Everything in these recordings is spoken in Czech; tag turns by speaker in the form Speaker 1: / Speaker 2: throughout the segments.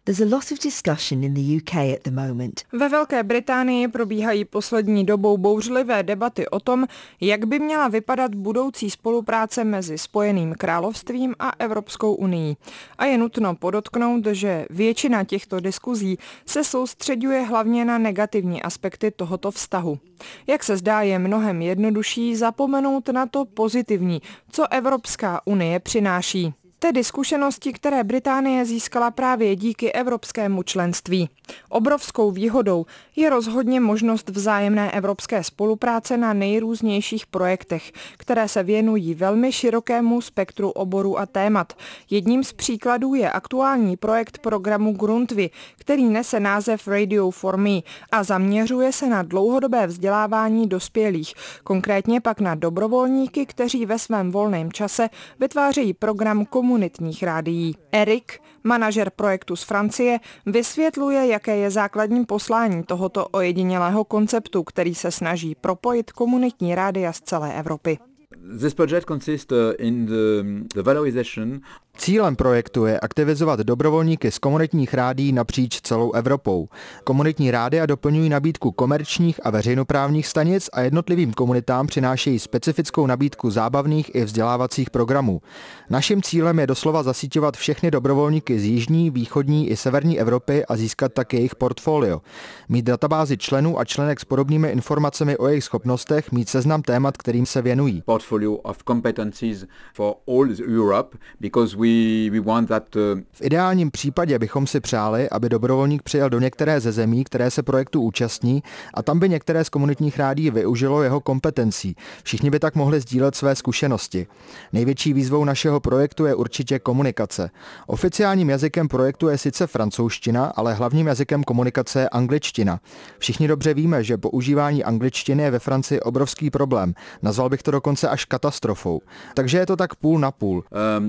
Speaker 1: There's a lot of discussion in the UK at the moment.
Speaker 2: Ve Velké Británii probíhají poslední dobou bouřlivé debaty o tom, jak by měla vypadat budoucí spolupráce mezi Spojeným královstvím a Evropskou unií. A je nutno podotknout, že většina těchto diskuzí se soustřeďuje hlavně na negativní aspekty tohoto vztahu. Jak se zdá, je mnohem jednodušší zapomenout na to pozitivní, co Evropská unie přináší. Tedy zkušenosti, které Británie získala právě díky evropskému členství. Obrovskou výhodou je rozhodně možnost vzájemné evropské spolupráce na nejrůznějších projektech, které se věnují velmi širokému spektru oborů a témat. Jedním z příkladů je aktuální projekt programu Grundtvig, který nese název Radio for Me a zaměřuje se na dlouhodobé vzdělávání dospělých, konkrétně pak na dobrovolníky, kteří ve svém volném čase vytvářejí program komunitních rádií. Erik, manažer projektu z Francie, vysvětluje, jaké je základní poslání tohoto ojedinělého konceptu, který se snaží propojit komunitní rádia z celé Evropy.
Speaker 3: This project consists in the valorization.
Speaker 4: Cílem projektu je aktivizovat dobrovolníky z komunitních rádií napříč celou Evropou. Komunitní rádia doplňují nabídku komerčních a veřejnoprávních stanic a jednotlivým komunitám přinášejí specifickou nabídku zábavných i vzdělávacích programů. Naším cílem je doslova zasíťovat všechny dobrovolníky z jižní, východní i severní Evropy a získat tak jejich portfolio. Mít databázi členů a členek s podobnými informacemi o jejich schopnostech, mít seznam témat, kterým se věnují.
Speaker 3: Portfolio of competencies for all Europe, because we want that.
Speaker 4: V ideálním případě bychom si přáli, aby dobrovolník přijel do některé ze zemí, které se projektu účastní, a tam by některé z komunitních rádií využilo jeho kompetencí. Všichni by tak mohli sdílet své zkušenosti. Největší výzvou našeho projektu je určitě komunikace. Oficiálním jazykem projektu je sice francouzština, ale hlavním jazykem komunikace je angličtina. Všichni dobře víme, že používání angličtiny je ve Francii obrovský problém. Nazval bych to dokonce až katastrofou. Takže je to tak půl na půl.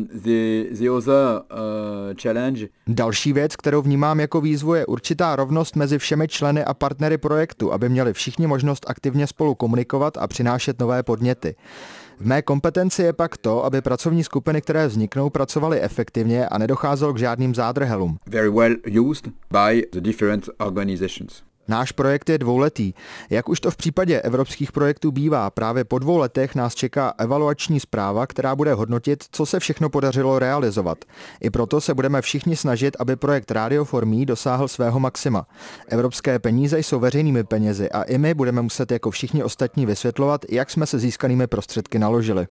Speaker 3: The other challenge.
Speaker 4: Další věc, kterou vnímám jako výzvu, je určitá rovnost mezi všemi členy a partnery projektu, aby měli všichni možnost aktivně spolu komunikovat a přinášet nové podněty. V mé kompetenci je pak to, aby pracovní skupiny, které vzniknou, pracovaly efektivně a nedocházelo k žádným zádrhelům.
Speaker 3: Very well used by the different organizations.
Speaker 4: Náš projekt je dvouletý. Jak už to v případě evropských projektů bývá, právě po 2 letech nás čeká evaluační zpráva, která bude hodnotit, co se všechno podařilo realizovat. I proto se budeme všichni snažit, aby projekt Radio for Me dosáhl svého maxima. Evropské peníze jsou veřejnými penězi a i my budeme muset jako všichni ostatní vysvětlovat, jak jsme se získanými prostředky naložili.